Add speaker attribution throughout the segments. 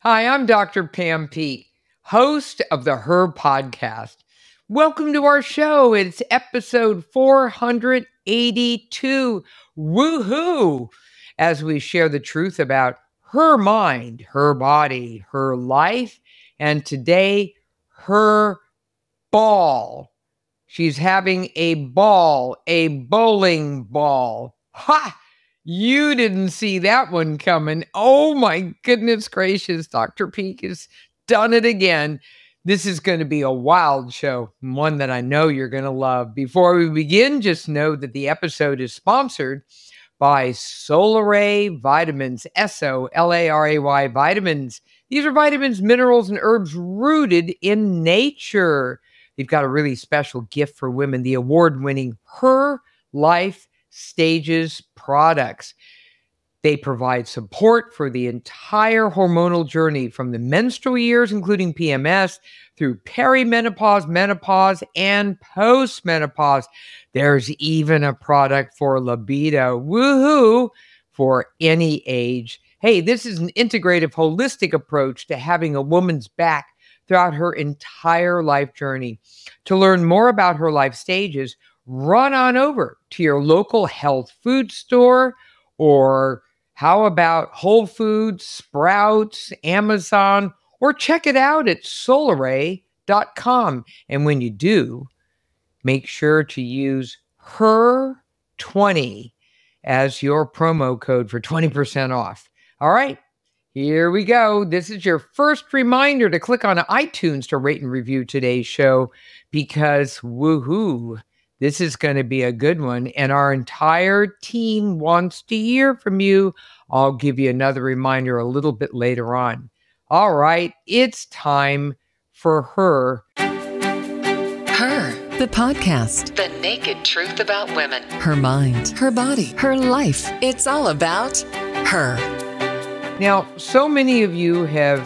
Speaker 1: Hi, I'm Dr. Pam Peeke, host of the Her Podcast. Welcome to our show. It's episode 482. Woohoo! As we share the truth about her mind, her body, her life, and today, her ball. She's having a ball, a bowling ball. Ha! You didn't see that one coming. Oh my goodness gracious. Dr. Peeke has done it again. This is going to be a wild show, one that I know you're going to love. Before we begin, just know that the episode is sponsored by Solaray Vitamins, Solaray Vitamins. These are vitamins, minerals, and herbs rooted in nature. They've got a really special gift for women, the award-winning Her Life Stages products. They provide support for the entire hormonal journey from the menstrual years, including PMS, through perimenopause, menopause, and postmenopause. There's even a product for libido. Woohoo! For any age. Hey, this is an integrative, holistic approach to having a woman's back throughout her entire life journey. To learn more about Her Life Stages, run on over to your local health food store, or how about Whole Foods, Sprouts, Amazon, or check it out at solaray.com. And when you do, make sure to use HER20 as your promo code for 20% off. All right, here we go. This is your first reminder to click on iTunes to rate and review today's show because woohoo, this is going to be a good one. And our entire team wants to hear from you. I'll give you another reminder a little bit later on. All right, it's time for Her.
Speaker 2: Her, the podcast.
Speaker 3: The naked truth about women.
Speaker 2: Her mind, her body, her life. It's all about her.
Speaker 1: Now, so many of you have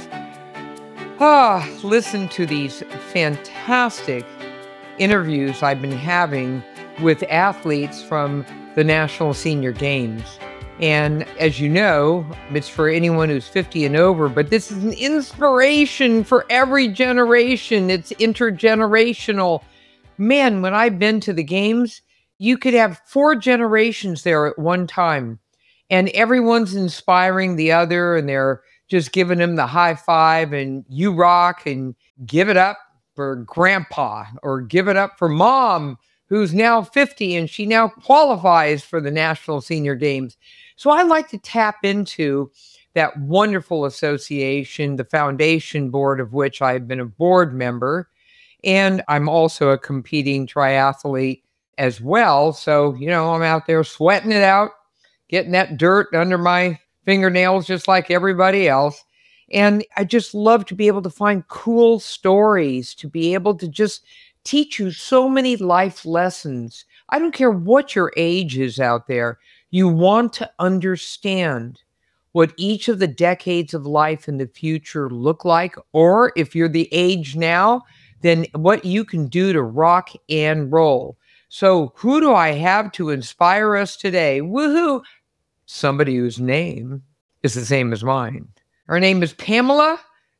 Speaker 1: listened to these fantastic interviews I've been having with athletes from the National Senior Games. And as you know, it's for anyone who's 50 and over, but this is an inspiration for every generation. It's intergenerational. Man, when I've been to the games, you could have 4 generations there at one time. And everyone's inspiring the other, and they're just giving them the high five, and you rock, and give it up for grandpa, or give it up for mom, who's now 50, and she now qualifies for the National Senior Games. So I like to tap into that wonderful association, the foundation board of which I've been a board member, and I'm also a competing triathlete as well. So, I'm out there sweating it out, getting that dirt under my fingernails just like everybody else. And I just love to be able to find cool stories, to be able to just teach you so many life lessons. I don't care what your age is out there. You want to understand what each of the decades of life in the future look like, or if you're the age now, then what you can do to rock and roll. So who do I have to inspire us today? Woohoo! Somebody whose name is the same as mine. Her name is Pamela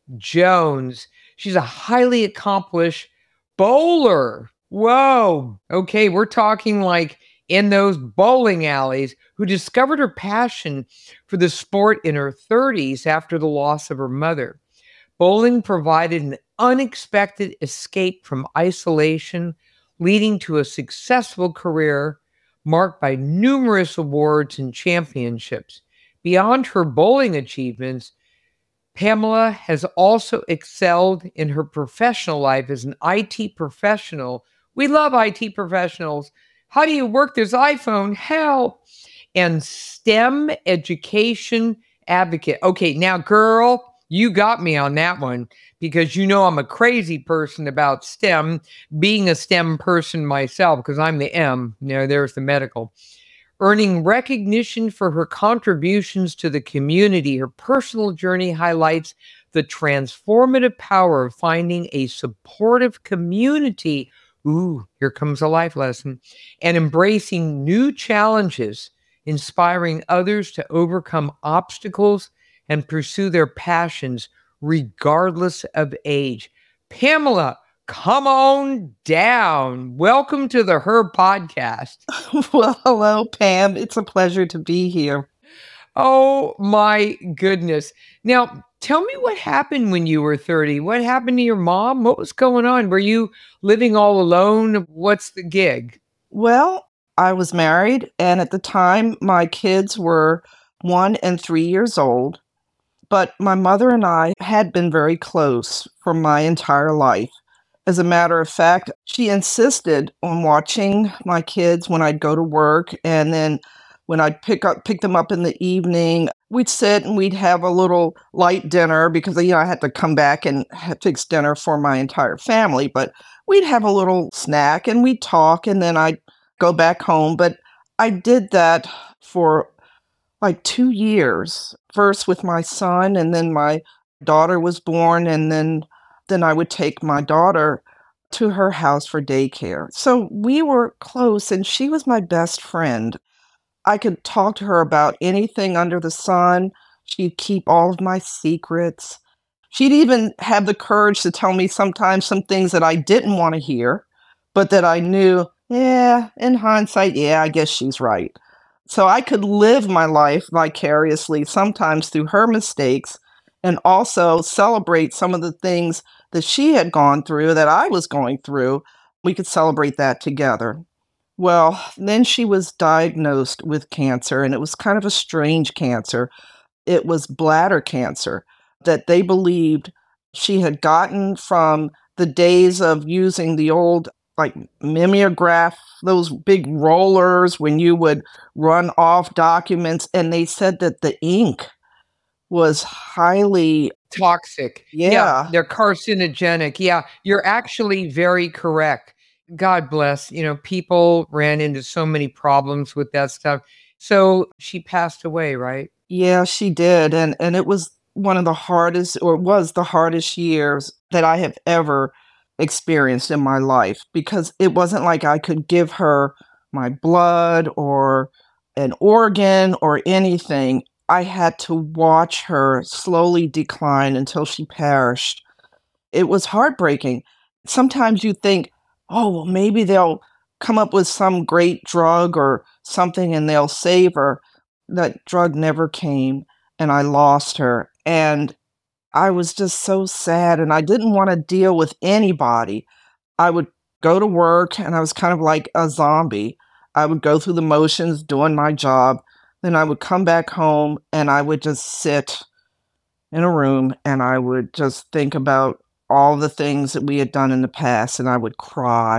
Speaker 1: Jones. She's a highly accomplished bowler. Whoa. Okay, we're talking like in those bowling alleys, who discovered her passion for the sport in her 30s after the loss of her mother. Bowling provided an unexpected escape from isolation, leading to a successful career marked by numerous awards and championships. Beyond her bowling achievements, Pamela has also excelled in her professional life as an IT professional. We love IT professionals. How do you work this iPhone? Hell. And STEM education advocate. Okay, now, girl, you got me on that one because I'm a crazy person about STEM, being a STEM person myself because I'm the M. There's the medical. Earning recognition for her contributions to the community, her personal journey highlights the transformative power of finding a supportive community. Ooh, here comes a life lesson. And embracing new challenges, inspiring others to overcome obstacles and pursue their passions regardless of age. Pamela, come on down. Welcome to the Her podcast.
Speaker 4: Well, hello, Pam. It's a pleasure to be here.
Speaker 1: Oh my goodness. Now, tell me what happened when you were 30. What happened to your mom? What was going on? Were you living all alone? What's the gig?
Speaker 4: Well, I was married, and at the time, my kids were 1 and 3 years old. But my mother and I had been very close for my entire life. As a matter of fact, she insisted on watching my kids when I'd go to work, and then when I'd pick them up in the evening, we'd sit and we'd have a little light dinner because I had to come back and fix dinner for my entire family. But we'd have a little snack and we'd talk, and then I'd go back home. But I did that for like 2 years, first with my son, and then my daughter was born, and then I would take my daughter to her house for daycare. So we were close, and she was my best friend. I could talk to her about anything under the sun. She'd keep all of my secrets. She'd even have the courage to tell me sometimes some things that I didn't want to hear, but that I knew, yeah, in hindsight, yeah, I guess she's right. So I could live my life vicariously, sometimes through her mistakes, and also celebrate some of the things that she had gone through that I was going through. We could celebrate that together. Well, then she was diagnosed with cancer, and it was kind of a strange cancer. It was bladder cancer that they believed she had gotten from the days of using the old like mimeograph, those big rollers when you would run off documents, and they said that the ink was highly
Speaker 1: Toxic.
Speaker 4: yeah.
Speaker 1: They're carcinogenic. Yeah, you're actually very correct. God bless. People ran into so many problems with that stuff. So she passed away, right?
Speaker 4: Yeah, she did. And it was one of the hardest, or was the hardest years that I have ever experienced in my life, because it wasn't like I could give her my blood or an organ or anything. I had to watch her slowly decline until she perished. It was heartbreaking. Sometimes you think, oh, well, maybe they'll come up with some great drug or something and they'll save her. That drug never came, and I lost her. And I was just so sad, and I didn't want to deal with anybody. I would go to work, and I was kind of like a zombie. I would go through the motions doing my job. Then I would come back home, and I would just sit in a room, and I would just think about all the things that we had done in the past, and I would cry.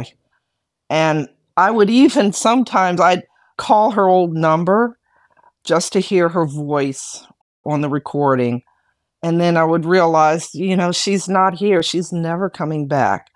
Speaker 4: And I would even sometimes I'd call her old number just to hear her voice on the recording. And then I would realize, she's not here. She's never coming back.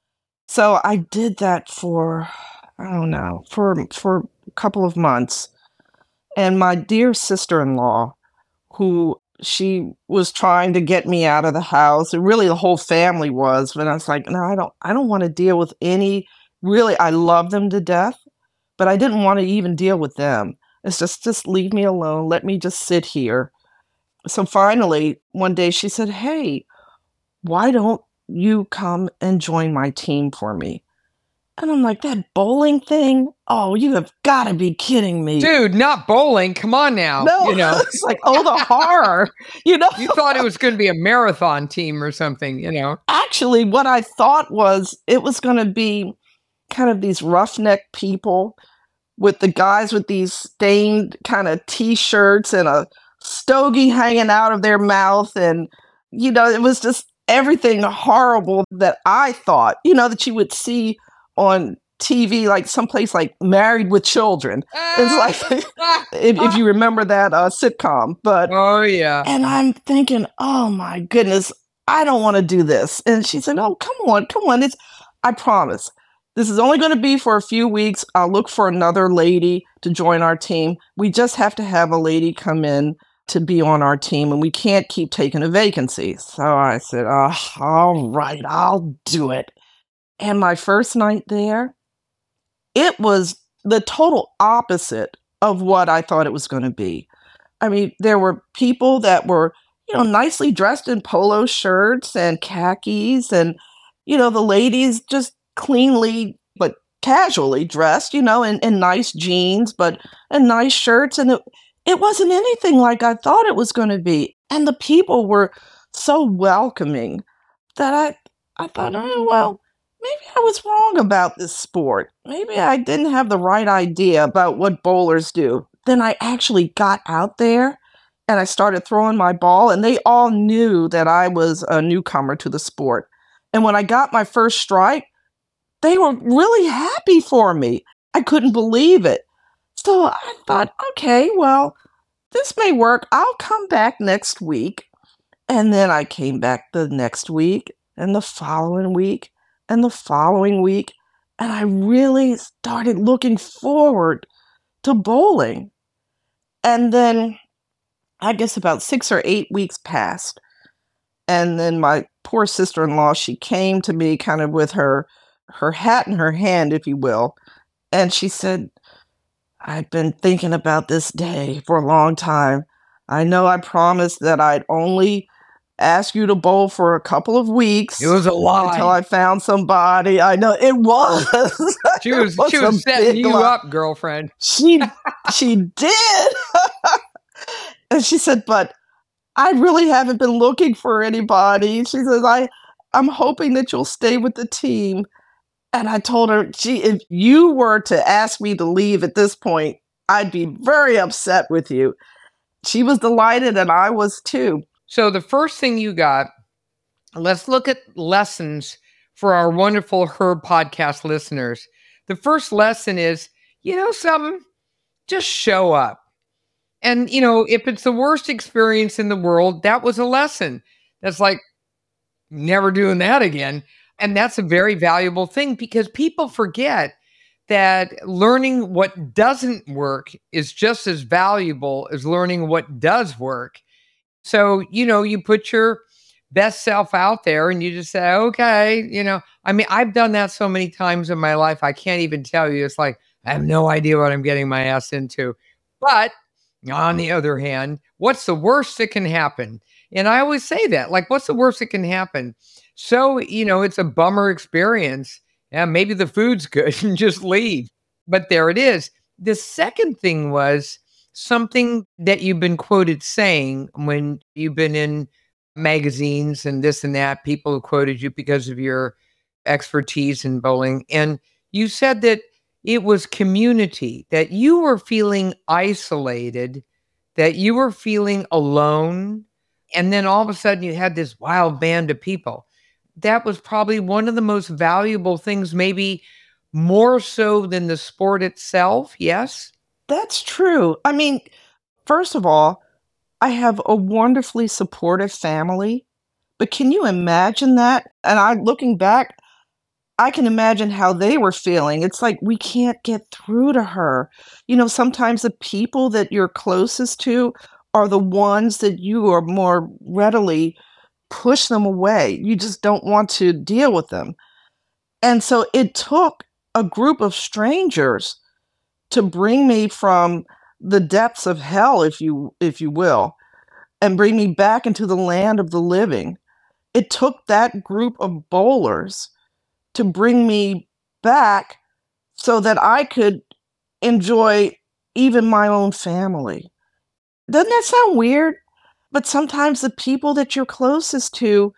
Speaker 4: So I did that for, I don't know, for a couple of months. And my dear sister-in-law, who she was trying to get me out of the house, and really the whole family was, but I was like, no, I don't want to deal with any, really, I love them to death, but I didn't want to even deal with them. It's just leave me alone. Let me just sit here. So finally, one day she said, hey, why don't you come and join my team for me? And I'm like, that bowling thing? Oh, you have got to be kidding me.
Speaker 1: Dude, not bowling. Come on now.
Speaker 4: No, it's like, oh, the horror.
Speaker 1: You thought it was going to be a marathon team or something,
Speaker 4: Actually, what I thought was it was going to be kind of these roughneck people with the guys with these stained kind of T-shirts and a stogie hanging out of their mouth. And, it was just everything horrible that I thought, that you would see on TV, like someplace like Married with Children. It's like, if you remember that sitcom. But
Speaker 1: oh, yeah.
Speaker 4: And I'm thinking, oh my goodness, I don't want to do this. And she said, oh, come on. I promise. This is only going to be for a few weeks. I'll look for another lady to join our team. We just have to have a lady come in to be on our team, and we can't keep taking a vacancy. So I said, oh, all right, I'll do it. And my first night there, it was the total opposite of what I thought it was going to be. I mean, there were people that were, nicely dressed in polo shirts and khakis and, the ladies just cleanly but casually dressed, in nice jeans, but and nice shirts. And it wasn't anything like I thought it was going to be. And the people were so welcoming that I thought, oh, well, maybe I was wrong about this sport. Maybe I didn't have the right idea about what bowlers do. Then I actually got out there and I started throwing my ball, and they all knew that I was a newcomer to the sport. And when I got my first strike, they were really happy for me. I couldn't believe it. So I thought, okay, well, this may work. I'll come back next week. And then I came back the next week and the following week and the following week. And I really started looking forward to bowling. And then I guess about 6 or 8 weeks passed. And then my poor sister-in-law, she came to me kind of with her hat in her hand, if you will. And she said, I've been thinking about this day for a long time. I know I promised that I'd only ask you to bowl for a couple of weeks.
Speaker 1: It was a lie.
Speaker 4: Until I found somebody. I know it was.
Speaker 1: She was setting you up, girlfriend.
Speaker 4: She did. And she said, but I really haven't been looking for anybody. She says, I'm hoping that you'll stay with the team. And I told her, gee, if you were to ask me to leave at this point, I'd be very upset with you. She was delighted, and I was too.
Speaker 1: So the first thing you got, let's look at lessons for our wonderful Herb podcast listeners. The first lesson is, something, just show up. And, if it's the worst experience in the world, that was a lesson. That's like, never doing that again. And that's a very valuable thing, because people forget that learning what doesn't work is just as valuable as learning what does work. So, you put your best self out there and you just say, okay, I've done that so many times in my life. I can't even tell you. It's like, I have no idea what I'm getting my ass into. But on the other hand, what's the worst that can happen? And I always say that, like, what's the worst that can happen? So, it's a bummer experience. Yeah, maybe the food's good and just leave. But there it is. The second thing was something that you've been quoted saying when you've been in magazines and this and that. People have quoted you because of your expertise in bowling. And you said that it was community, that you were feeling isolated, that you were feeling alone. And then all of a sudden you had this wild band of people. That was probably one of the most valuable things, maybe more so than the sport itself. Yes?
Speaker 4: That's true. I mean, first of all, I have a wonderfully supportive family, but can you imagine that? And looking back, I can imagine how they were feeling. It's like, we can't get through to her. Sometimes the people that you're closest to are the ones that you are more readily push them away. You just don't want to deal with them. And so it took a group of strangers to bring me from the depths of hell, if you will, and bring me back into the land of the living. It took that group of bowlers to bring me back so that I could enjoy even my own family. Doesn't that sound weird? But sometimes the people that you're closest to,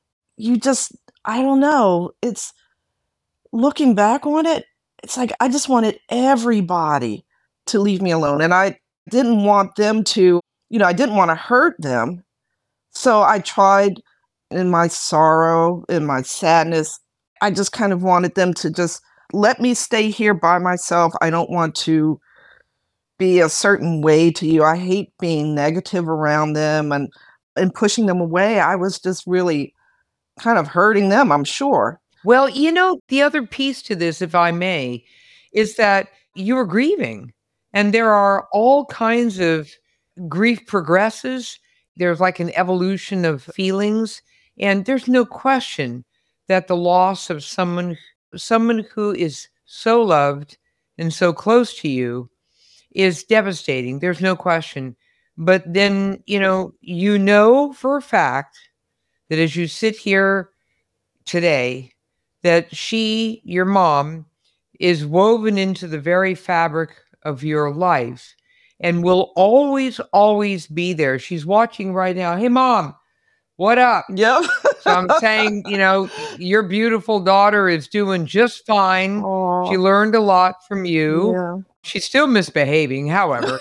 Speaker 4: I don't know. It's looking back on it, it's like I just wanted everybody to leave me alone. And I didn't want them to, I didn't want to hurt them. So I tried, in my sorrow, in my sadness, I just kind of wanted them to just let me stay here by myself. I don't want to be a certain way to you. I hate being negative around them and pushing them away. I was just really kind of hurting them, I'm sure.
Speaker 1: Well, the other piece to this, if I may, is that you were grieving, and there are all kinds of grief progresses. There's like an evolution of feelings, and there's no question that the loss of someone who is so loved and so close to you is devastating. There's no question. But then, you know for a fact that as you sit here today, that she, your mom, is woven into the very fabric of your life and will always, always be there. She's watching right now. Hey, mom, what up?
Speaker 4: Yep.
Speaker 1: So I'm saying, your beautiful daughter is doing just fine. She
Speaker 4: Oh,
Speaker 1: learned a lot from you.
Speaker 4: yeah.
Speaker 1: She's still misbehaving, however.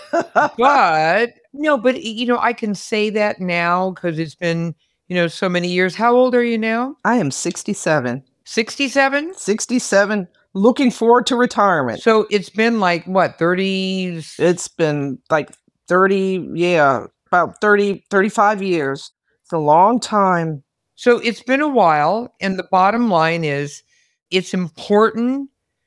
Speaker 1: But no, but I can say that now because it's been, so many years. How old are you now?
Speaker 4: I am 67.
Speaker 1: 67?
Speaker 4: 67, looking forward to retirement.
Speaker 1: So it's been like what, 30?
Speaker 4: It's been like 30, yeah, about 30, 35 years. It's a long time.
Speaker 1: So it's been a while. And the bottom line is it's important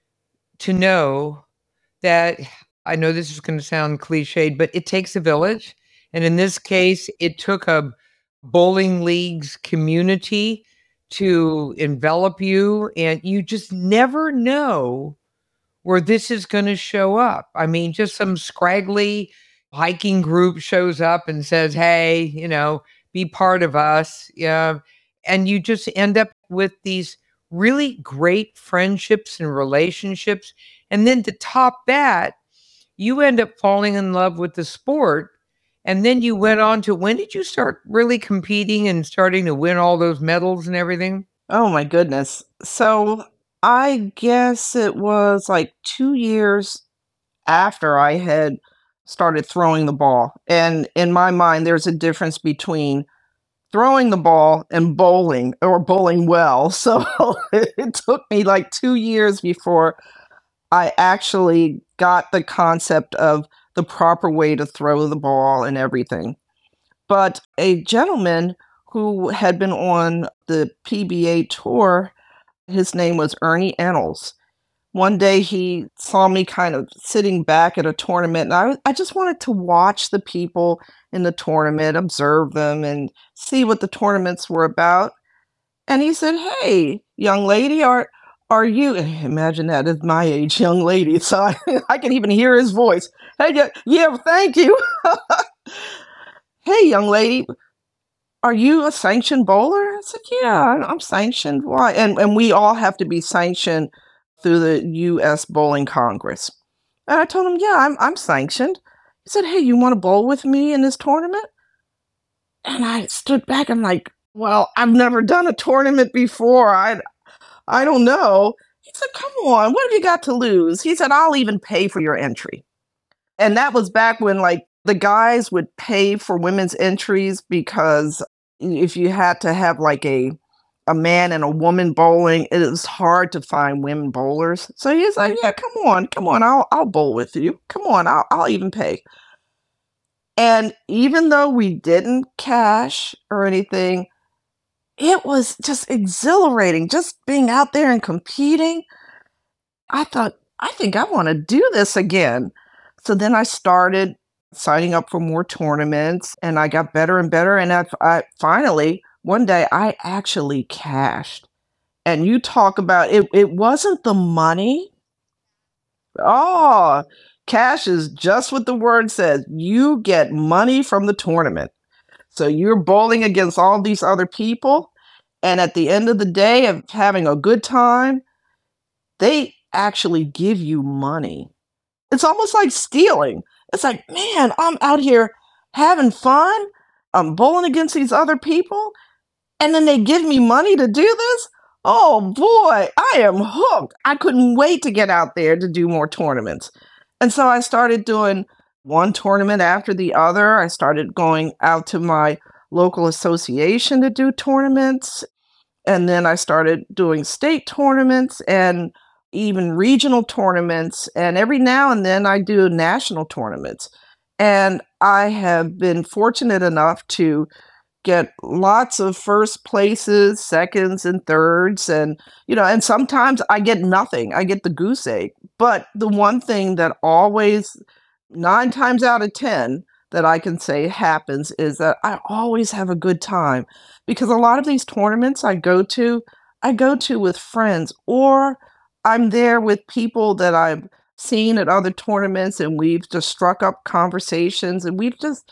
Speaker 1: to know that I know this is going to sound cliched, but it takes a village. And in this case, it took a bowling league's community to envelop you. And you just never know where this is going to show up. I mean, just some scraggly hiking group shows up and says, hey, be part of us. Yeah. And you just end up with these really great friendships and relationships. And then to top that, you end up falling in love with the sport. And then you went on to, when did you start really competing and starting to win all those medals and everything?
Speaker 4: Oh my goodness. So I guess it was like 2 years after I had started throwing the ball. And in my mind, there's a difference between throwing the ball and bowling or bowling well. So it took me like 2 years before I actually got the concept of the proper way to throw the ball and everything. But a gentleman who had been on the PBA tour, his name was Ernie Ennals. One day he saw me kind of sitting back at a tournament, and I just wanted to watch the people in the tournament, observe them, and see what the tournaments were about. And he said, "Hey, young lady, are you?" and imagine that is my age, young lady. So I can even hear his voice. Hey, yeah, yeah, thank you. Hey, young lady, are you a sanctioned bowler? I said, yeah, I'm sanctioned. Why? And we all have to be sanctioned through the U.S. Bowling Congress. And I told him, yeah, I'm sanctioned. He said, hey, you want to bowl with me in this tournament? And I stood back. I'm like, well, I've never done a tournament before. I don't know. He said, come on, what have you got to lose? He said, I'll even pay for your entry. And that was back when like the guys would pay for women's entries because if you had to have like a man and a woman bowling, it was hard to find women bowlers. So he's like, yeah, come on, I'll bowl with you. Come on, I'll even pay. And even though we didn't cash or anything, it was just exhilarating just being out there and competing. I thought, I think I want to do this again. So then I started signing up for more tournaments and I got better and better. And I finally, one day, I actually cashed. And you talk about it, it wasn't the money. Oh, cash is just what the word says. You get money from the tournament. So you're bowling against all these other people. And at the end of the day of having a good time, they actually give you money. It's almost like stealing. It's like, man, I'm out here having fun. I'm bowling against these other people, and then they give me money to do this. Oh boy, I am hooked. I couldn't wait to get out there to do more tournaments. And so I started doing one tournament after the other. I started going out to my local association to do tournaments. And then I started doing state tournaments and even regional tournaments. And every now and then I do national tournaments. And I have been fortunate enough to get lots of first places, seconds, and thirds. And sometimes I get nothing. I get the goose egg. But the one thing that always, 9 times out of 10, that I can say happens is that I always have a good time because a lot of these tournaments I go to with friends or I'm there with people that I've seen at other tournaments and we've just struck up conversations and we've just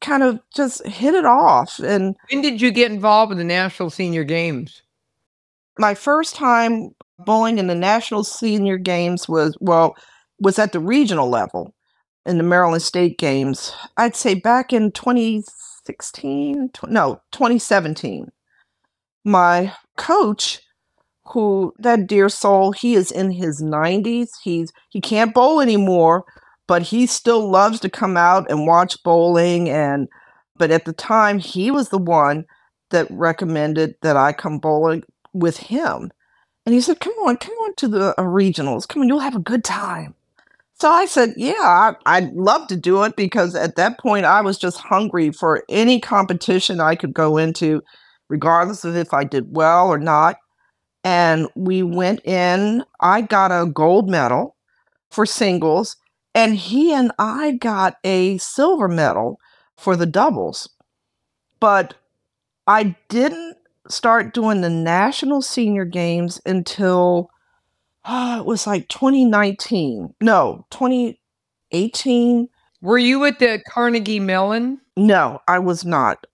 Speaker 4: kind of just hit it off. And
Speaker 1: When did you get involved with the National Senior Games?
Speaker 4: my first time bowling in the National Senior Games was at the regional level in the Maryland State Games. I'd say back in 2016, no, 2017. My coach, who that dear soul, he is in his 90s. He can't bowl anymore, but he still loves to come out and watch bowling. And but at the time, he was the one that recommended that I come bowling with him. And he said, come on to the regionals. Come on, you'll have a good time." So I said, "Yeah, I'd love to do it," because at that point I was just hungry for any competition I could go into, regardless of if I did well or not. And we went in. I got a gold medal for singles, and he and I got a silver medal for the doubles. But I didn't start doing the National Senior Games until it was like 2019. No, 2018.
Speaker 1: Were you at the Carnegie Mellon?
Speaker 4: No, I was not.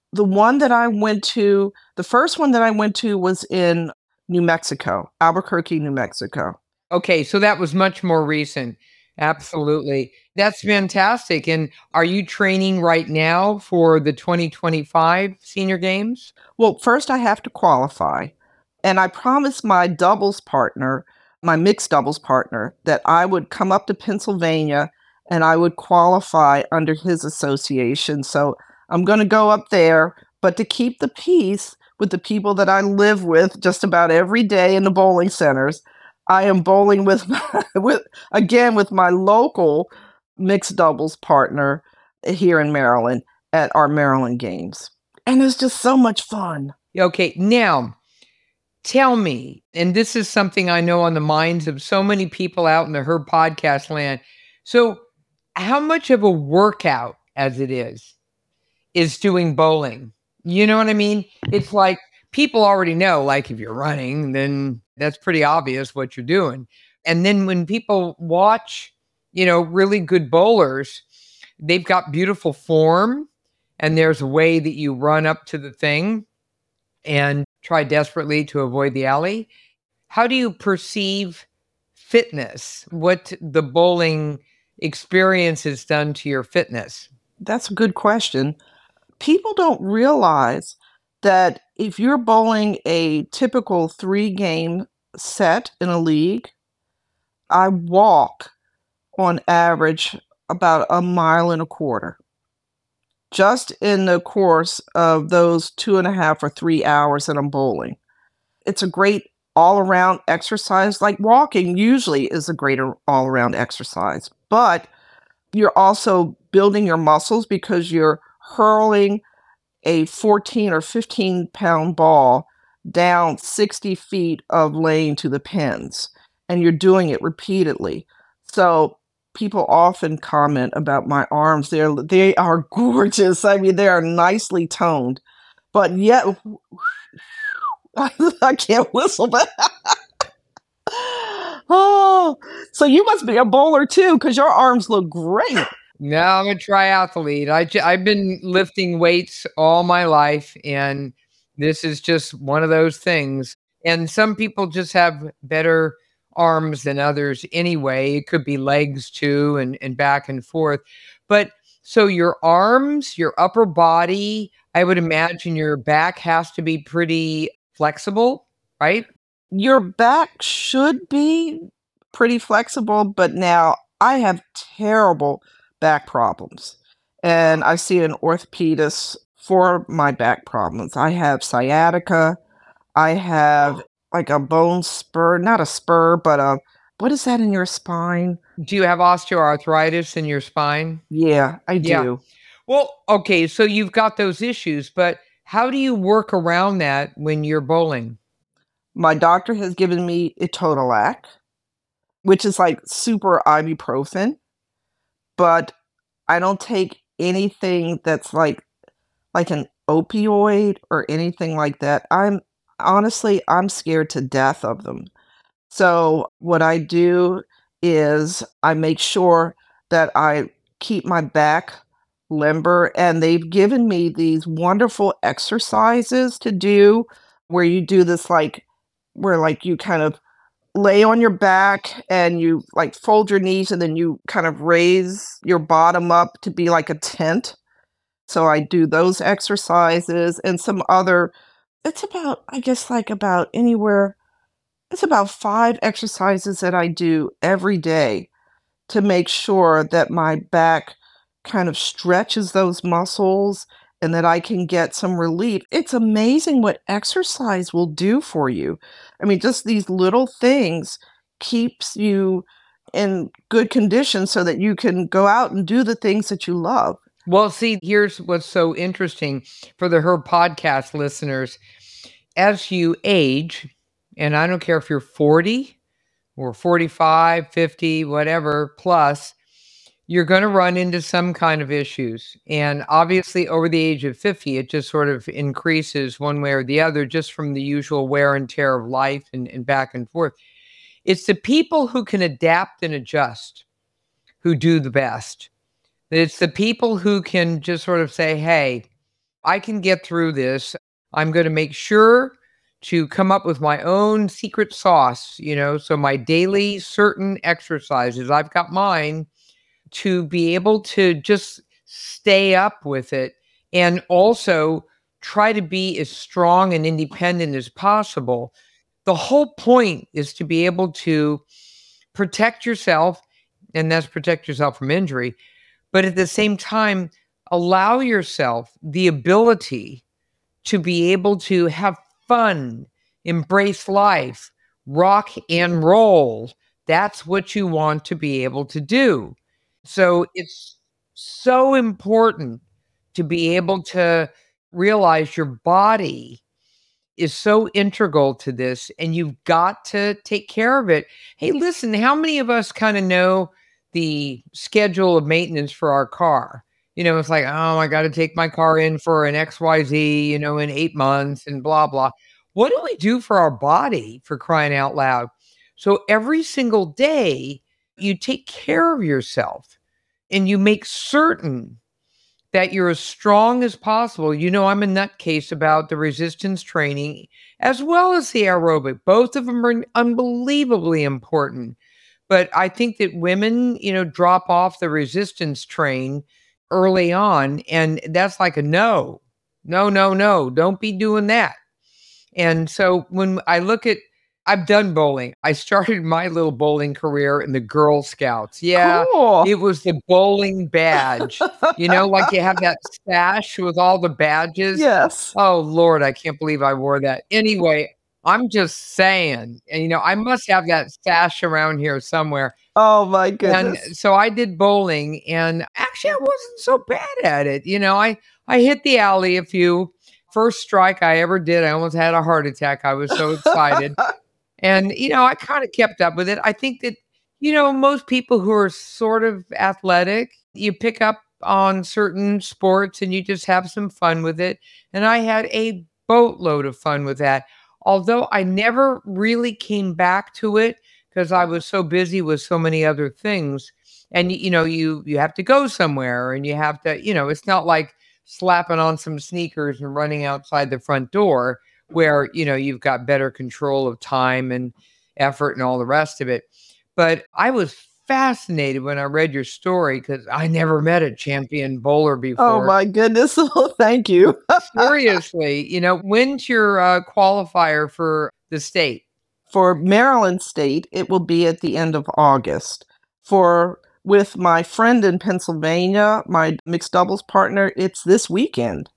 Speaker 4: The first one that I went to was in New Mexico, Albuquerque, New Mexico.
Speaker 1: Okay, so that was much more recent. Absolutely. That's fantastic. And are you training right now for the 2025 Senior Games?
Speaker 4: Well, first I have to qualify. And I promised my doubles partner, my mixed doubles partner, that I would come up to Pennsylvania and I would qualify under his association. So I'm going to go up there, but to keep the peace with the people that I live with just about every day in the bowling centers, I am bowling with with my local mixed doubles partner here in Maryland at our Maryland games. And it's just so much fun.
Speaker 1: Okay, now tell me, and this is something I know on the minds of so many people out in the Her podcast land. So, how much of a workout, as it is doing bowling? You know what I mean? It's like people already know, like if you're running, then that's pretty obvious what you're doing. And then when people watch, really good bowlers, they've got beautiful form, and there's a way that you run up to the thing and try desperately to avoid the alley. How do you perceive fitness? What the bowling experience has done to your fitness?
Speaker 4: That's a good question. People don't realize that if you're bowling a typical 3-game set in a league, I walk on average about a mile and a quarter just in the course of those 2.5 or 3 hours that I'm bowling. It's a great all-around exercise. Like walking usually is a great all-around exercise, but you're also building your muscles because you're hurling a 14 or 15-pound ball down 60 feet of lane to the pins, and you're doing it repeatedly. So people often comment about my arms. They are gorgeous. I mean, they are nicely toned, but yet I can't whistle, but oh, so you must be a bowler too, because your arms look great.
Speaker 1: No, I'm a triathlete. I've been lifting weights all my life, and this is just one of those things. And some people just have better arms than others anyway. It could be legs too, and back and forth. But so your arms, your upper body, I would imagine your back has to be pretty flexible, right?
Speaker 4: Your back should be pretty flexible, but now I have terrible back problems. And I see an orthopedist for my back problems. I have sciatica. I have like a bone spur, not a spur, but what is that in your spine?
Speaker 1: Do you have osteoarthritis in your spine?
Speaker 4: Yeah, I
Speaker 1: Yeah.
Speaker 4: do.
Speaker 1: Well, okay, so you've got those issues, but how do you work around that when you're bowling?
Speaker 4: My doctor has given me Etodolac, which is like super ibuprofen, but I don't take anything that's like an opioid or anything like that. I'm scared to death of them. So what I do is I make sure that I keep my back limber, and they've given me these wonderful exercises to do where you do this like where like you kind of lay on your back and you like fold your knees and then you kind of raise your bottom up to be like a tent. So I do those exercises and some other it's about I guess like about anywhere it's about 5 exercises that I do every day to make sure that my back kind of stretches those muscles and that I can get some relief. It's amazing what exercise will do for you. I mean, just these little things keeps you in good condition so that you can go out and do the things that you love.
Speaker 1: Well, see, here's what's so interesting for the Her podcast listeners. As you age, and I don't care if you're 40 or 45, 50, whatever, plus, you're going to run into some kind of issues. And obviously, over the age of 50, it just sort of increases one way or the other, just from the usual wear and tear of life and back and forth. It's the people who can adapt and adjust who do the best. It's the people who can just sort of say, hey, I can get through this. I'm going to make sure to come up with my own secret sauce, so my daily certain exercises, I've got mine to be able to just stay up with it and also try to be as strong and independent as possible. The whole point is to be able to protect yourself, and that's protect yourself from injury, but at the same time, allow yourself the ability to be able to have fun, embrace life, rock and roll. That's what you want to be able to do. So it's so important to be able to realize your body is so integral to this and you've got to take care of it. Hey, listen, how many of us kind of know the schedule of maintenance for our car? It's like, oh, I got to take my car in for an XYZ, in 8 months and blah, blah. What do we do for our body, for crying out loud? So every single day, you take care of yourself and you make certain that you're as strong as possible. I'm a nutcase about the resistance training as well as the aerobic. Both of them are unbelievably important. But I think that women, drop off the resistance train early on. And that's like a no, no, no, no, don't be doing that. And so when I look at, I've done bowling. I started my little bowling career in the Girl Scouts. Yeah,
Speaker 4: Cool.
Speaker 1: it was the bowling badge. Like you have that sash with all the badges.
Speaker 4: Yes.
Speaker 1: Oh, Lord, I can't believe I wore that. Anyway, I'm just saying, and I must have that sash around here somewhere.
Speaker 4: Oh my
Speaker 1: And
Speaker 4: goodness.
Speaker 1: so I did bowling, and actually I wasn't so bad at it. I hit the alley a few. First strike I ever did, I almost had a heart attack. I was so excited. And, I kind of kept up with it. I think that, most people who are sort of athletic, you pick up on certain sports and you just have some fun with it. And I had a boatload of fun with that. Although I never really came back to it because I was so busy with so many other things. And, you have to go somewhere and you have to, it's not like slapping on some sneakers and running outside the front door where, you've got better control of time and effort and all the rest of it. But I was fascinated when I read your story because I never met a champion bowler
Speaker 4: Oh
Speaker 1: before.
Speaker 4: my goodness. Oh, thank you.
Speaker 1: Seriously, when's your qualifier for the state?
Speaker 4: For Maryland State, it will be at the end of August. With my friend in Pennsylvania, my mixed doubles partner, it's this weekend.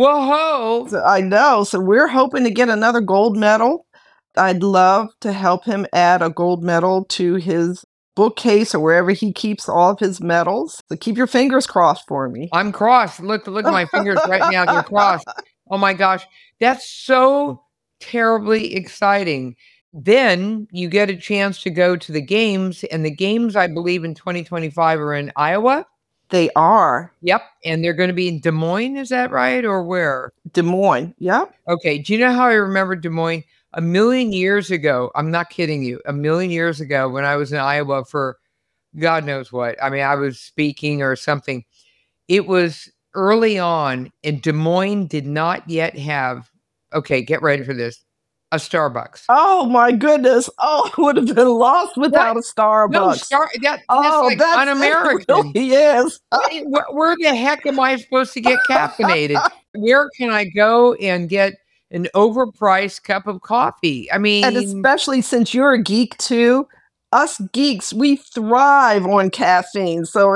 Speaker 1: Whoa!
Speaker 4: So I know. So we're hoping to get another gold medal. I'd love to help him add a gold medal to his bookcase or wherever he keeps all of his medals. So keep your fingers crossed for me.
Speaker 1: I'm crossed. Look at my fingers right now. They're crossed. Oh my gosh. That's so terribly exciting. Then you get a chance to go to the games, and the games, I believe, in 2025 are in Iowa.
Speaker 4: They are.
Speaker 1: Yep. And they're going to be in Des Moines. Is that right? Or where?
Speaker 4: Des Moines. Yep.
Speaker 1: Okay. Do you know how I remember Des Moines? A million years ago, I'm not kidding you, a million years ago when I was in Iowa for God knows what. I mean, I was speaking or something. It was early on, and Des Moines did not yet have, okay, get ready for this, a Starbucks.
Speaker 4: Oh my goodness. Oh, I would have been lost
Speaker 1: What?
Speaker 4: without a
Speaker 1: No,
Speaker 4: Starbucks.
Speaker 1: that's
Speaker 4: Oh,
Speaker 1: like
Speaker 4: it
Speaker 1: un-American.
Speaker 4: really is.
Speaker 1: Where the heck am I supposed to get caffeinated? Where can I go and get an overpriced cup of coffee? I
Speaker 4: And
Speaker 1: mean,
Speaker 4: especially since you're a geek too, us geeks, we thrive on caffeine. So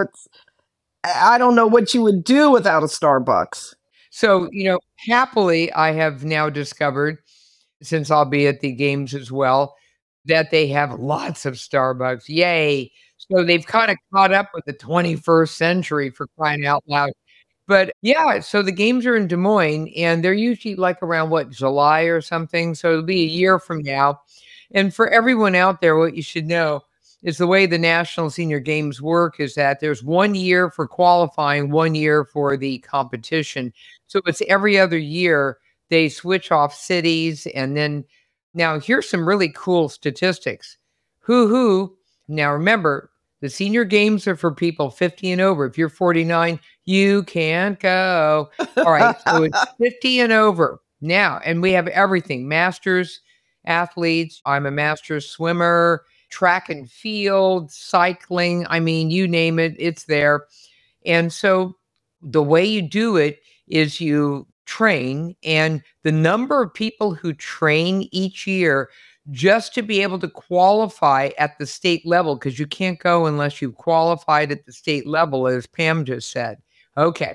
Speaker 4: I don't know what you would do without a Starbucks.
Speaker 1: so, happily, I have now discovered, since I'll be at the games as well, that they have lots of Starbucks. Yay. So they've kind of caught up with the 21st century, for crying out loud. But yeah, so the games are in Des Moines and they're usually like around what, July or something. So it'll be a year from now. And for everyone out there, what you should know is the way the National Senior Games work is that there's 1 year for qualifying, 1 year for the competition. So it's every other year they switch off cities. And then now here's some really cool statistics. Who, now remember, the senior games are for people 50 and over. If you're 49, you can't go. All right. So it's 50 and over now. And we have everything masters athletes. I'm a master swimmer, track and field, cycling. I mean, you name it, it's there. And so the way you do it is you train, and the number of people who train each year just to be able to qualify at the state level, because you can't go unless you've qualified at the state level, as Pam just said. Okay.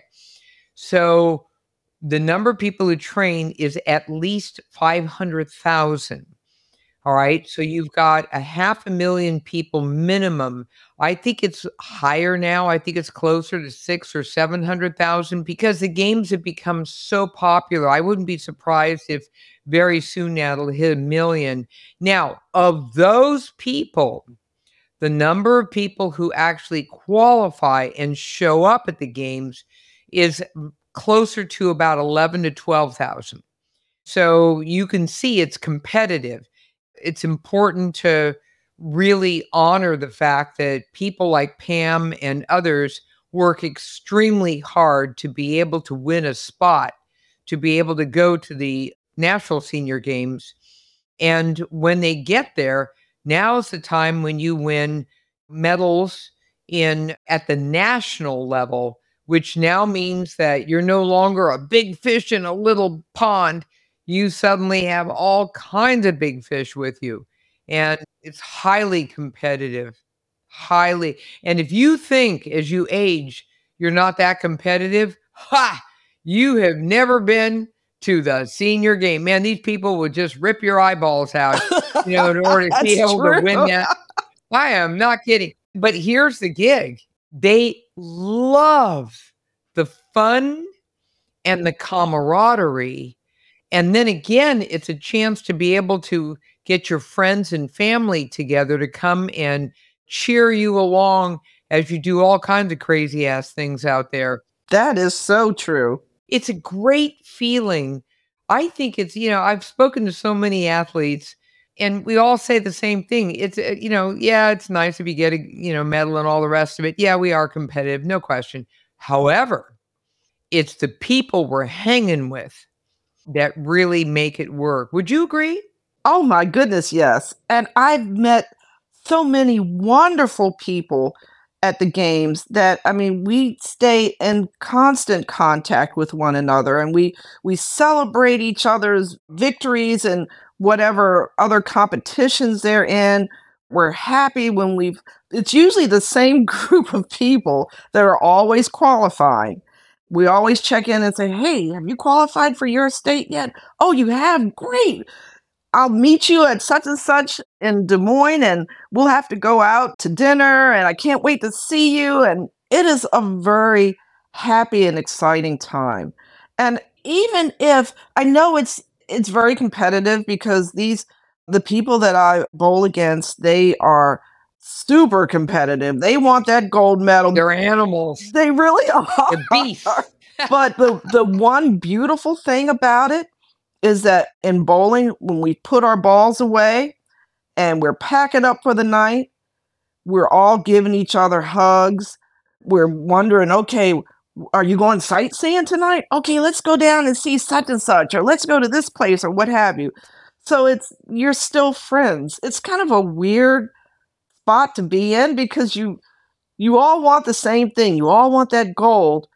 Speaker 1: So the number of people who train is at least 500,000. All right. So you've got a 500,000 people minimum. I think it's higher now. I think it's closer to 600,000 or 700,000 because the games have become so popular. I wouldn't be surprised if very soon now it'll hit 1 million. Now, of those people, the number of people who actually qualify and show up at the games is closer to about 11 to 12,000. So you can see it's competitive. It's important to really honor the fact that people like Pam and others work extremely hard to be able to win a spot, to be able to go to the National Senior Games. And when they get there, now's the time when you win medals in at the national level, which now means that you're no longer a big fish in a little pond. You suddenly have all kinds of big fish with you. And it's highly competitive. Highly. And if you think as you age, you're not that competitive, you have never been to the senior game. Man, these people would just rip your eyeballs out, in order to be
Speaker 4: That's
Speaker 1: able to
Speaker 4: true.
Speaker 1: win that. I am not kidding. But here's the gig. They love the fun and the camaraderie. And then again, it's a chance to be able to get your friends and family together to come and cheer you along as you do all kinds of crazy ass things out there.
Speaker 4: That is so true.
Speaker 1: It's a great feeling. I think it's, I've spoken to so many athletes and we all say the same thing. It's, yeah, it's nice if you get a, medal and all the rest of it. Yeah, we are competitive, no question. However, it's the people we're hanging with that really make it work. Would you agree?
Speaker 4: Oh my goodness, yes. And I've met so many wonderful people at the games that I mean, we stay in constant contact with one another and we celebrate each other's victories and whatever other competitions they're in. We're happy when it's usually the same group of people that are always qualifying. We always check in and say, "Hey, have you qualified for your state yet? Oh, you have? Great. I'll meet you at such and such in Des Moines and we'll have to go out to dinner and I can't wait to see you." And it is a very happy and exciting time. And even if I know it's very competitive because the people that I bowl against, they are super competitive. They want that gold medal.
Speaker 1: They're animals.
Speaker 4: They really are.
Speaker 1: They're beasts.
Speaker 4: But the one beautiful thing about it is that in bowling, when we put our balls away and we're packing up for the night, we're all giving each other hugs. We're wondering, okay, Are you going sightseeing tonight? Okay, let's go down and see such and such, or let's go to this place, or what have you. So you're still friends. It's kind of a weird spot to be in because you all want the same thing. You all want that gold.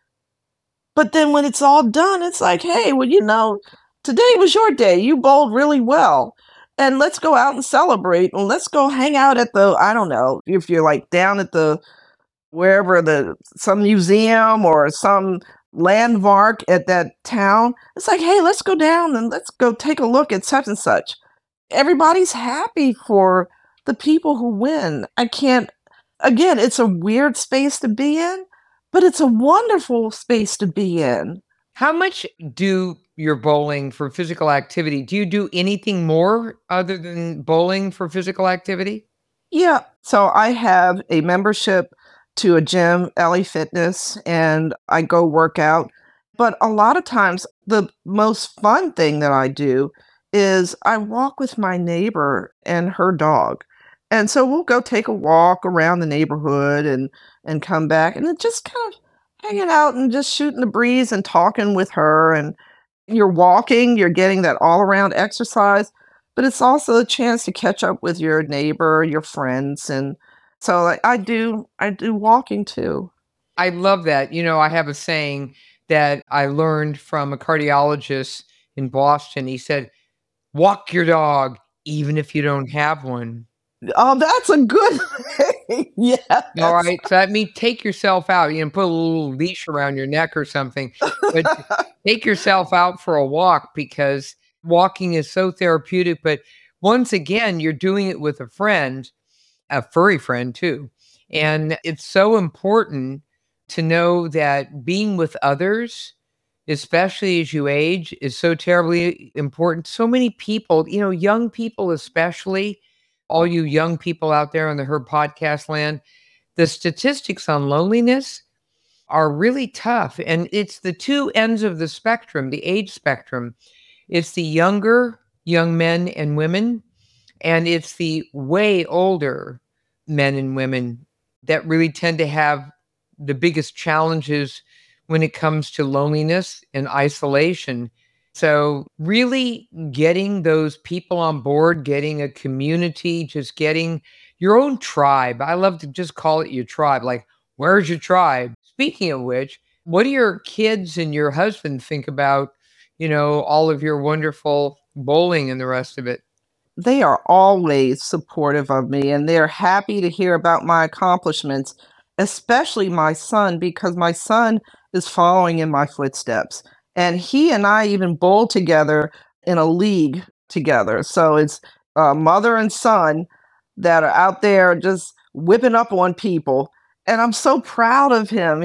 Speaker 4: But then when it's all done, it's like, hey, well, today was your day. You bowled really well. And let's go out and celebrate and let's go hang out at I don't know, if you're like down at wherever some museum or some landmark at that town. It's like, hey, let's go down and let's go take a look at such and such. Everybody's happy for the people who win. I can't Again, it's a weird space to be in, but it's a wonderful space to be in.
Speaker 1: How much do your bowling for physical activity? Do you do anything more other than bowling for physical activity?
Speaker 4: Yeah. So I have a membership to a gym, LA Fitness, and I go work out. But a lot of times, the most fun thing that I do is I walk with my neighbor and her dog. And so we'll go take a walk around the neighborhood and come back and then just kind of hanging out and just shooting the breeze and talking with her. And you're walking, you're getting that all around exercise, but it's also a chance to catch up with your neighbor, your friends, and so I do walking too.
Speaker 1: I love that. I have a saying that I learned from a cardiologist in Boston. He said, walk your dog, even if you don't have one.
Speaker 4: Oh, that's a good thing.
Speaker 1: All
Speaker 4: Yes.
Speaker 1: right. So that means take yourself out, put a little leash around your neck or something, but take yourself out for a walk because walking is so therapeutic. But once again, you're doing it with a friend, a furry friend too. And it's so important to know that being with others, especially as you age, is so terribly important. So many people, young people especially, all you young people out there on the Her Podcast land, the statistics on loneliness are really tough. And it's the two ends of the spectrum, the age spectrum. It's the younger young men and women, and it's the way older men and women that really tend to have the biggest challenges when it comes to loneliness and isolation. So, really getting those people on board, getting a community, just getting your own tribe. I love to just call it your tribe. Like, where's your tribe? Speaking of which, what do your kids and your husband think about, all of your wonderful bowling and the rest of it?
Speaker 4: They are always supportive of me and they're happy to hear about my accomplishments, especially my son, because my son is following in my footsteps. And he and I even bowl together in a league together. So it's mother and son that are out there just whipping up on people. And I'm so proud of him.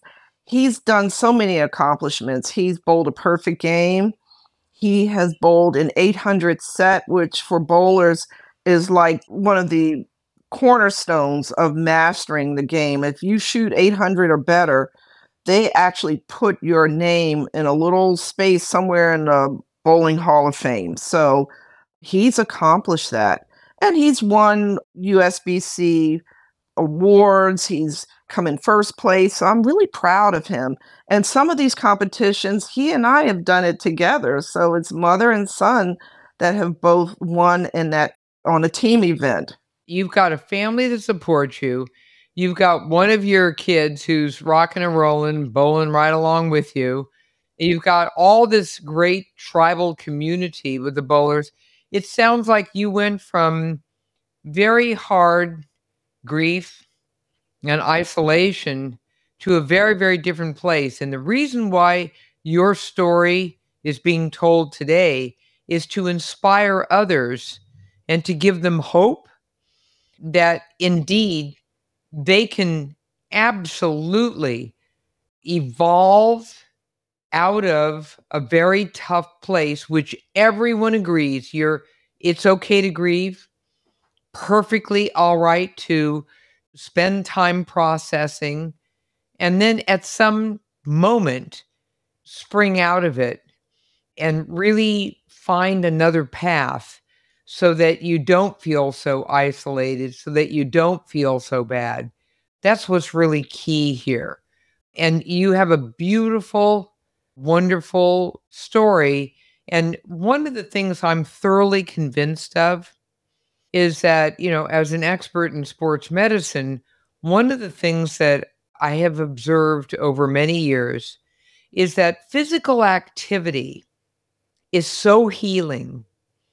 Speaker 4: He's done so many accomplishments. He's bowled a perfect game. He has bowled an 800 set, which for bowlers is like one of the cornerstones of mastering the game. If you shoot 800 or better, they actually put your name in a little space somewhere in the Bowling Hall of Fame. So he's accomplished that. And he's won USBC awards. He's come in first place. So I'm really proud of him. And some of these competitions, he and I have done it together. So it's mother and son that have both won in that on a team event.
Speaker 1: You've got a family that supports you. You've got one of your kids who's rocking and rolling, bowling right along with you. You've got all this great tribal community with the bowlers. It sounds like you went from very hard grief and isolation to a very, very different place. And the reason why your story is being told today is to inspire others and to give them hope that indeed they can absolutely evolve out of a very tough place, which everyone agrees it's okay to grieve, perfectly all right to spend time processing, and then at some moment spring out of it and really find another path so that you don't feel so isolated, so that you don't feel so bad. That's what's really key here. And you have a beautiful, wonderful story. And one of the things I'm thoroughly convinced of is that, as an expert in sports medicine, one of the things that I have observed over many years is that physical activity is so healing.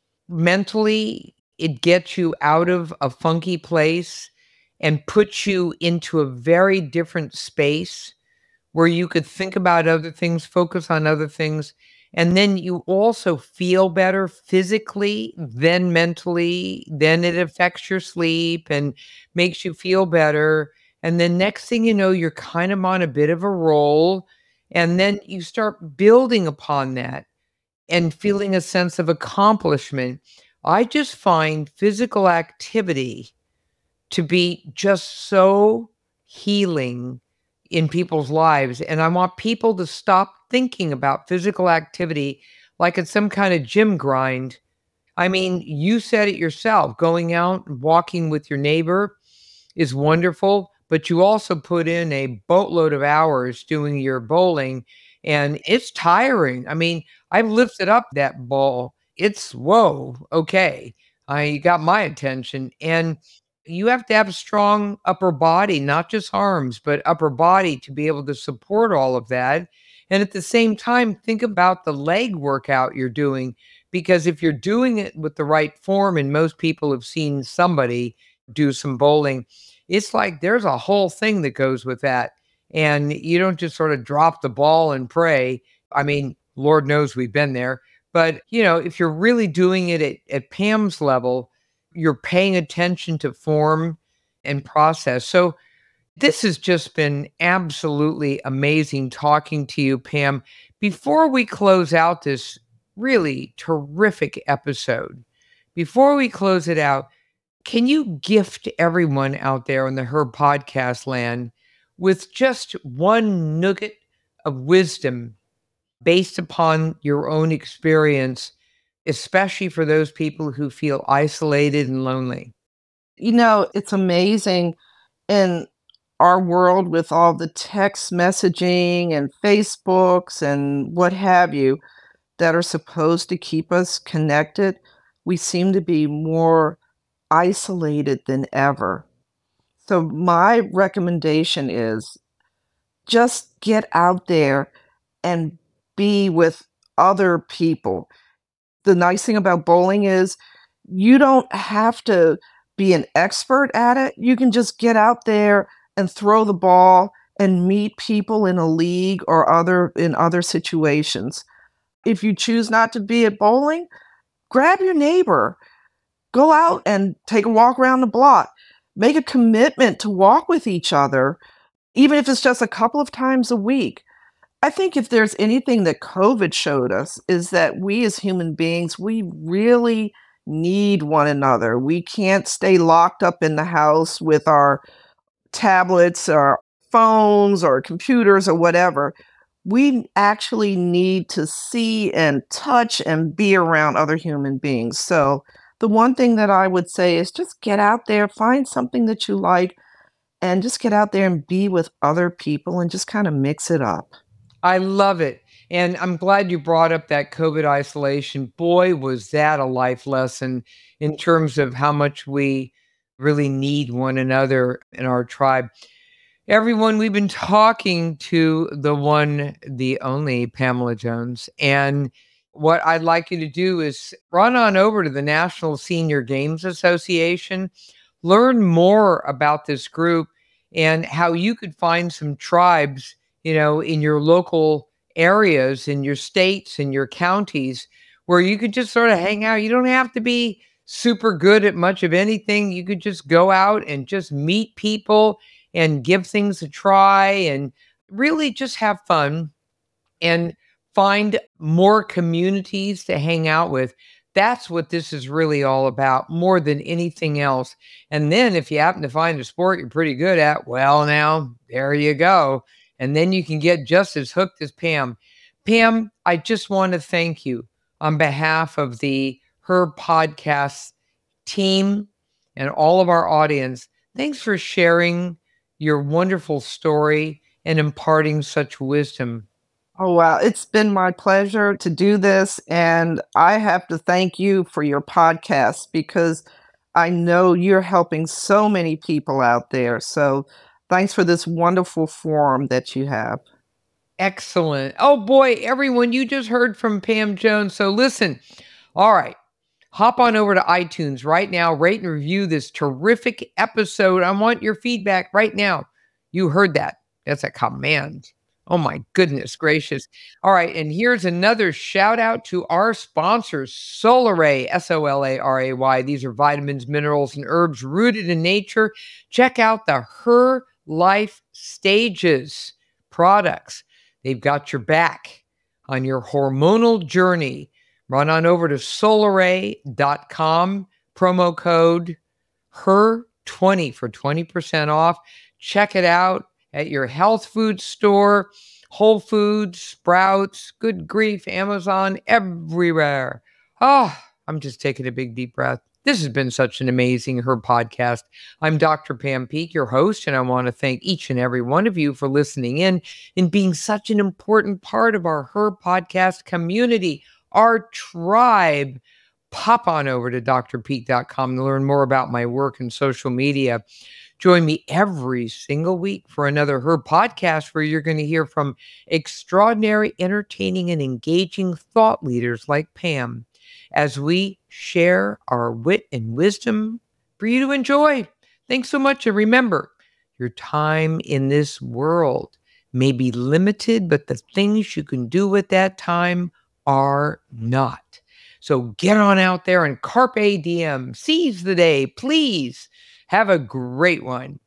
Speaker 1: Mentally, it gets you out of a funky place and puts you into a very different space where you could think about other things, focus on other things, and then you also feel better physically, then mentally, then it affects your sleep and makes you feel better. And then next thing you know, you're kind of on a bit of a roll. And then you start building upon that and feeling a sense of accomplishment. I just find physical activity to be just so healing in people's lives. And I want people to stop thinking about physical activity like it's some kind of gym grind. I mean, you said it yourself, going out and walking with your neighbor is wonderful, but you also put in a boatload of hours doing your bowling, and it's tiring. I mean, I've lifted up that ball. It's whoa, okay. I got my attention. And you have to have a strong upper body, not just arms, but upper body to be able to support all of that. And at the same time, think about the leg workout you're doing, because if you're doing it with the right form, and most people have seen somebody do some bowling, it's like there's a whole thing that goes with that. And you don't just sort of drop the ball and pray. I mean, Lord knows we've been there. But, if you're really doing it at Pam's level, you're paying attention to form and process. So this has just been absolutely amazing talking to you, Pam. Before we close out this really terrific episode, before we close it out, can you gift everyone out there in the Her Podcast land with just one nugget of wisdom based upon your own experience, especially for those people who feel isolated and lonely?
Speaker 4: It's amazing in our world with all the text messaging and Facebooks and what have you that are supposed to keep us connected. We seem to be more isolated than ever. So, my recommendation is just get out there and be with other people. The nice thing about bowling is you don't have to be an expert at it. You can just get out there and throw the ball and meet people in a league or in other situations. If you choose not to be at bowling, grab your neighbor, go out and take a walk around the block. Make a commitment to walk with each other, even if it's just a couple of times a week. I think if there's anything that COVID showed us is that we as human beings, we really need one another. We can't stay locked up in the house with our tablets or phones or computers or whatever. We actually need to see and touch and be around other human beings. So, the one thing that I would say is just get out there, find something that you like, and just get out there and be with other people and just kind of mix it up.
Speaker 1: I love it. And I'm glad you brought up that COVID isolation. Boy, was that a life lesson in terms of how much we really need one another in our tribe. Everyone, we've been talking to the one, the only Pamela Jones. And what I'd like you to do is run on over to the National Senior Games Association, learn more about this group and how you could find some tribes, in your local areas, in your states, in your counties, where you could just sort of hang out. You don't have to be super good at much of anything. You could just go out and just meet people and give things a try and really just have fun and find more communities to hang out with. That's what this is really all about, more than anything else. And then if you happen to find a sport you're pretty good at, well, now there you go. And then you can get just as hooked as Pam. Pam, I just want to thank you on behalf of the Her Podcast team and all of our audience. Thanks for sharing your wonderful story and imparting such wisdom.
Speaker 4: Oh, wow. It's been my pleasure to do this. And I have to thank you for your podcast because I know you're helping so many people out there. So thanks for this wonderful forum that you have.
Speaker 1: Excellent. Oh boy, everyone, you just heard from Pam Jones. So listen, all right, hop on over to iTunes right now, rate and review this terrific episode. I want your feedback right now. You heard that. That's a command. Oh my goodness gracious. All right, and here's another shout out to our sponsors, Solaray, Solaray. These are vitamins, minerals, and herbs rooted in nature. Check out the Her Life Stages products. They've got your back on your hormonal journey. Run on over to solaray.com, promo code HER20 for 20% off. Check it out at your health food store, Whole Foods, Sprouts, good grief, Amazon, everywhere. Oh, I'm just taking a big deep breath. This has been such an amazing Her podcast. I'm Dr. Pam Peeke, your host, and I want to thank each and every one of you for listening in and being such an important part of our Her podcast community, our tribe. Pop on over to drpeeke.com to learn more about my work and social media. Join me every single week for another Her podcast where you're going to hear from extraordinary, entertaining, and engaging thought leaders like Pam as we share our wit and wisdom for you to enjoy. Thanks so much. And remember, your time in this world may be limited, but the things you can do with that time are not. So get on out there and carpe diem, seize the day, please. Have a great one.